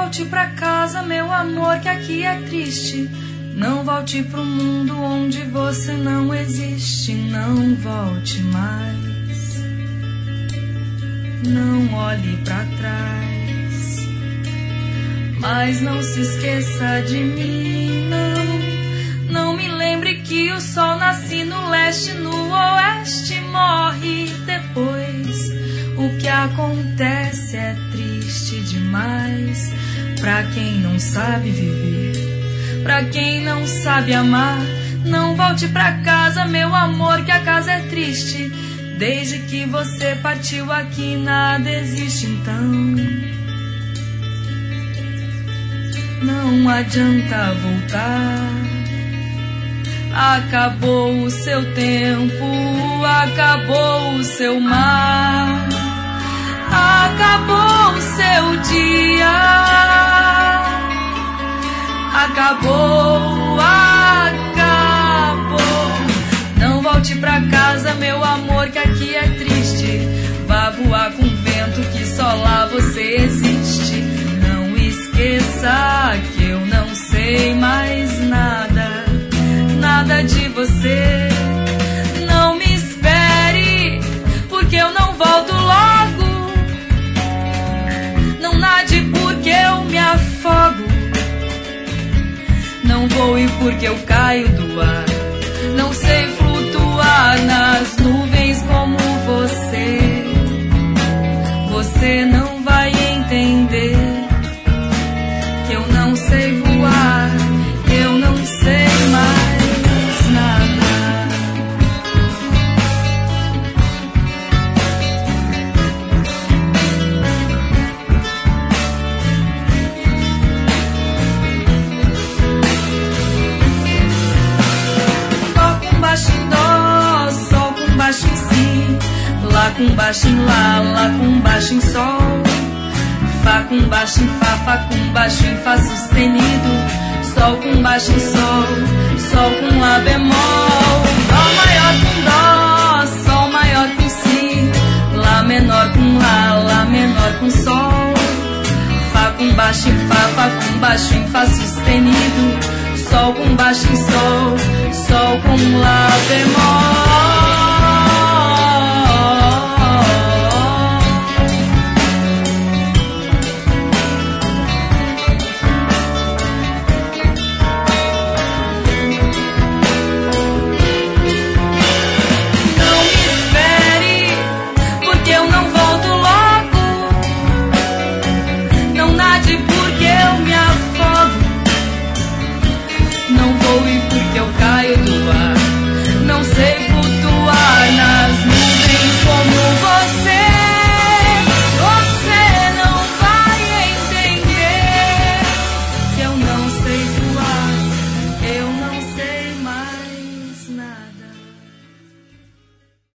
volte pra casa, meu amor, que aqui é triste. Não volte pro mundo onde você não existe. Não volte mais. Não olhe pra trás. Mas não se esqueça de mim, não. Não me lembre que o sol nasce no leste, no oeste morre depois. O que acontece é triste demais pra quem não sabe viver, pra quem não sabe amar. Não volte pra casa, meu amor, que a casa é triste. Desde que você partiu aqui nada existe, então não adianta voltar. Acabou o seu tempo, acabou o seu mar, acabou o seu dia, acabou, acabou. Não volte pra casa, meu amor, que aqui é triste. Vá voar com vento que só lá você existe. Não esqueça que eu não sei mais nada, nada de você. Não me espere, porque eu não volto logo. Não nade porque eu me afogo. Não voe porque eu caio do ar. Não sei flutuar nas nuvens como você. Você não vai entender que eu não sei voar. Eu não sei mais nada. Baixo em dó, sol com baixo em si, lá com baixo em lá com baixo em sol, fá com baixo em fá com baixo em fá sustenido, sol com baixo em sol com lá bemol, dó maior com dó, sol maior com si, lá menor com lá menor com sol, fá com baixo em fá com baixo em fá sustenido, sol com baixo em sol com lá bemol. Não me espere, porque eu não volto logo. Não nade porque eu me afogo. Não voe porque eu caio do